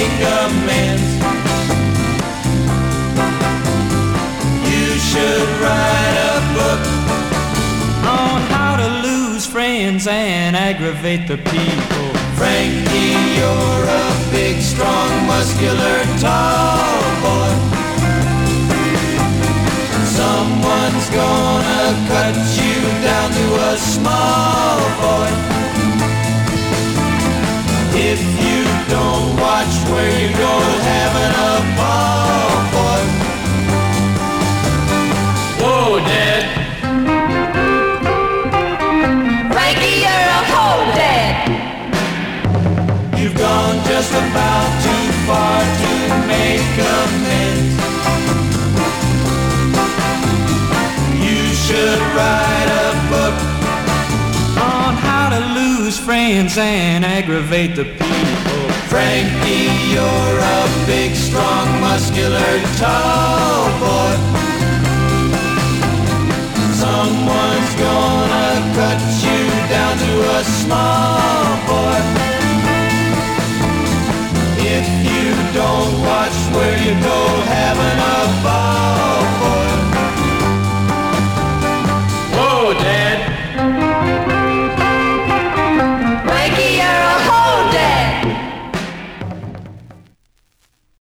make amends. You should write a book on how to lose friends and aggravate the people. Frankie, you're a big, strong, muscular, tall boy. Someone's gonna cut you down to a small boy. If you don't watch where you go, having a ball, boy. Whoa, Dad. Frankie, you're a hole, Dad. You've gone just about too far to make amends. You should write a book on how to lose friends and aggravate the people. Frankie, you're a big, strong, muscular, tall boy. Someone's gonna cut you down to a small